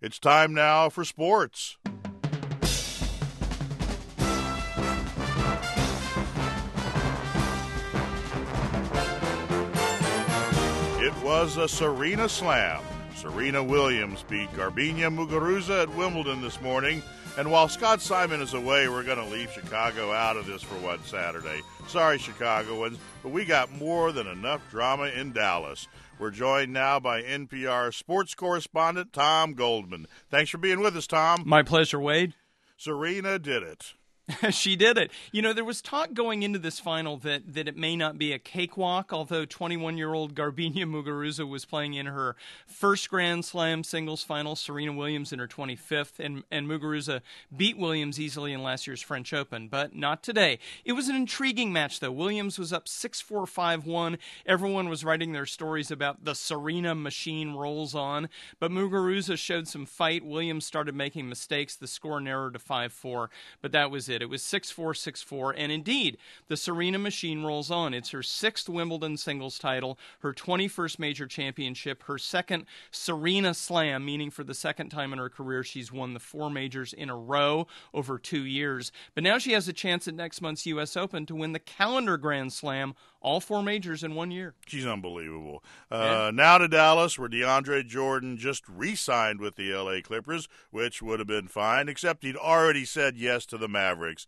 It's time now for sports. It was a Serena slam. Serena Williams beat Garbiñe Muguruza at Wimbledon this morning. And while Scott Simon is away, we're going to leave Chicago out of this for one Saturday. Sorry, Chicagoans, but we got more than enough drama in Dallas. We're joined now by NPR sports correspondent Tom Goldman. Thanks for being with us, Tom. My pleasure, Wade. Serena did it. She did it. You know, there was talk going into this final that it may not be a cakewalk, although 21-year-old Garbiñe Muguruza was playing in her first Grand Slam singles final, Serena Williams in her 25th, and Muguruza beat Williams easily in last year's French Open, but not today. It was an intriguing match, though. Williams was up 6-4, 5-1. Everyone was writing their stories about the Serena machine rolls on, but Muguruza showed some fight. Williams started making mistakes. The score narrowed to 5-4, but that was it. It was 6-4, 6-4, and indeed, the Serena machine rolls on. It's her 6th Wimbledon singles title, her 21st major championship, her second Serena Slam, meaning for the second time in her career she's won the 4 majors in a row over 2 years. But now she has a chance at next month's U.S. Open to win the calendar Grand Slam, all 4 majors in 1 year. She's unbelievable. Yeah. Now to Dallas, where DeAndre Jordan just re-signed with the L.A. Clippers, which would have been fine, except he'd already said yes to the Mavericks.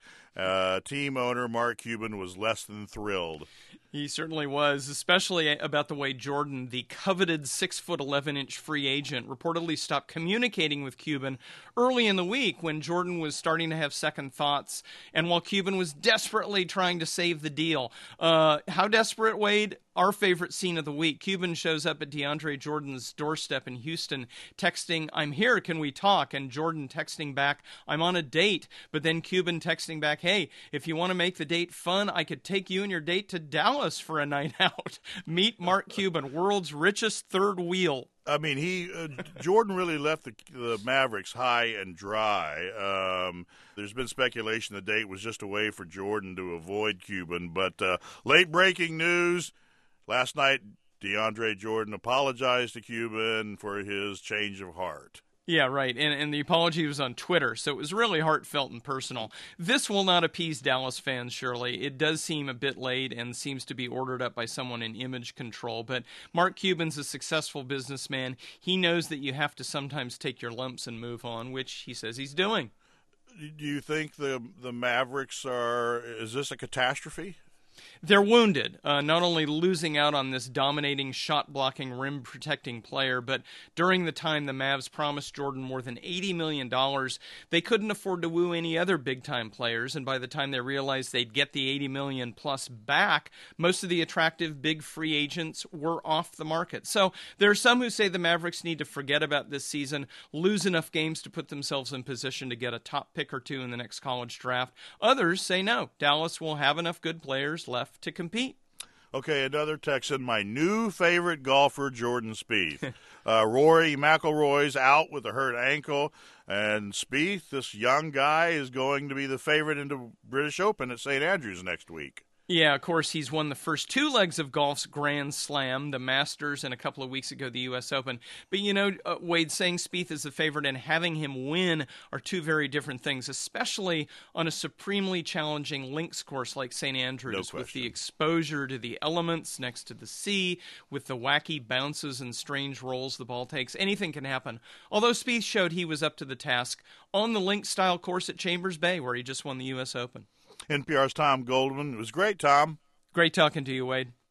Team owner Mark Cuban was less than thrilled. He certainly was, especially about the way Jordan, the coveted 6'11" free agent, reportedly stopped communicating with Cuban early in the week when Jordan was starting to have second thoughts, and while Cuban was desperately trying to save the deal. How desperate, Wade? Our favorite scene of the week. Cuban shows up at DeAndre Jordan's doorstep in Houston, texting, "I'm here, can we talk?" And Jordan texting back, "I'm on a date." But then Cuban texting back, "Hey, if you want to make the date fun, I could take you and your date to Dallas for a night out." Meet Mark Cuban, world's richest third wheel. I mean, Jordan really left the Mavericks high and dry. There's been speculation the date was just a way for Jordan to avoid Cuban. But late-breaking news, last night DeAndre Jordan apologized to Cuban for his change of heart. Yeah, right, and the apology was on Twitter, so it was really heartfelt and personal. This will not appease Dallas fans, surely. It does seem a bit late and seems to be ordered up by someone in image control, but Mark Cuban's a successful businessman. He knows that you have to sometimes take your lumps and move on, which he says he's doing. Do you think the Mavericks is this a catastrophe? They're wounded, not only losing out on this dominating, shot-blocking, rim-protecting player, but during the time the Mavs promised Jordan more than $80 million, they couldn't afford to woo any other big-time players, and by the time they realized they'd get the $80 million plus back, most of the attractive big free agents were off the market. So there are some who say the Mavericks need to forget about this season, lose enough games to put themselves in position to get a top pick or two in the next college draft. Others say no, Dallas will have enough good players left to compete. Okay, another Texan, my new favorite golfer, Jordan Spieth. Rory McIlroy's out with a hurt ankle, and Spieth, this young guy, is going to be the favorite in the British Open at St. Andrews next week. Yeah, of course, he's won the first 2 legs of golf's Grand Slam, the Masters, and a couple of weeks ago the U.S. Open. But, you know, Wade, saying Spieth is the favorite and having him win are 2 very different things, especially on a supremely challenging links course like St. Andrews, with the exposure to the elements next to the sea, with the wacky bounces and strange rolls the ball takes. Anything can happen. Although Spieth showed he was up to the task on the links-style course at Chambers Bay, where he just won the U.S. Open. NPR's Tom Goldman. It was great, Tom. Great talking to you, Wade.